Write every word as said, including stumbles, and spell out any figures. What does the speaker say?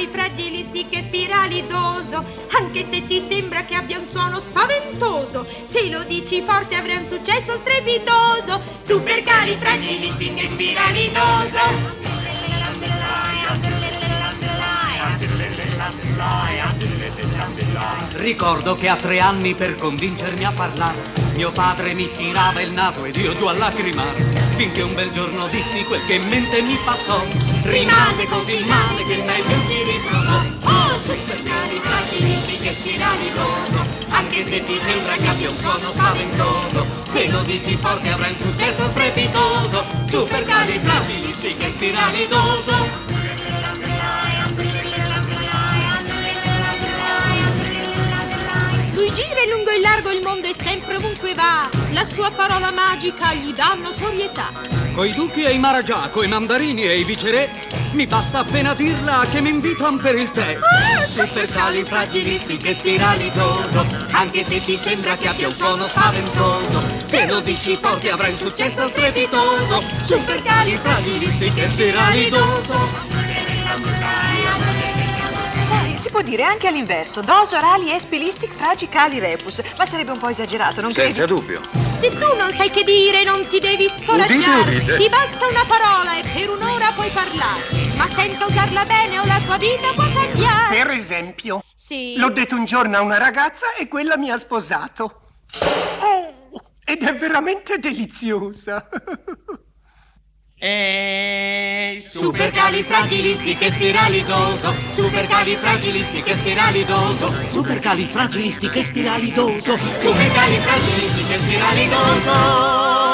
Supercalifragilistichespiralidoso. Anche se ti sembra che abbia un suono spaventoso, se lo dici forte avrai un successo strepitoso. Supercalifragilistichespiralidoso. Ricordo che a tre anni per convincermi a parlare mio padre mi tirava il naso ed io giù a lacrimare, finché un bel giorno dissi quel che in mente mi passò. Rimase così male che meglio ci riprovò. Oh, supercalifragilistichespiralidoso. Anche se ti sembra che abbia un suono spaventoso, se lo dici forte avrai un successo strepitoso. Supercalifragilistichespiralidoso. Lui gira in lungo e largo il mondo e sempre ovunque va, la sua parola magica gli dà notorietà. Coi duchi e i maharajà, coi mandarini e i viceré, mi basta appena dirla che mi invitan per il tè. Ah, Supercalifragilistichespiralidoso. Anche se ti sembra che abbia un suono spaventoso, se lo dici forte avrai un successo strepitoso. Supercalifragilistichespiralidoso. Sai, si può dire anche all'inverso, dos orali espilistic fragicali repus, ma sarebbe un po' esagerato, non credi? Senza dubbio. Se tu non sai che dire non ti devi scoraggiare. Udite, udite. Ti basta una parola e per un'ora puoi parlare, ma tenta usarla bene o la tua vita può cambiare. Per esempio, Sì. l'ho detto un giorno a una ragazza e quella mi ha sposato. Oh, ed è veramente deliziosa. Ehi, supercalifragilistichespiralidoso. Supercalifragilistichespiralidoso. Supercalifragilistichespiralidoso. Supercalifragilistichespiralidoso.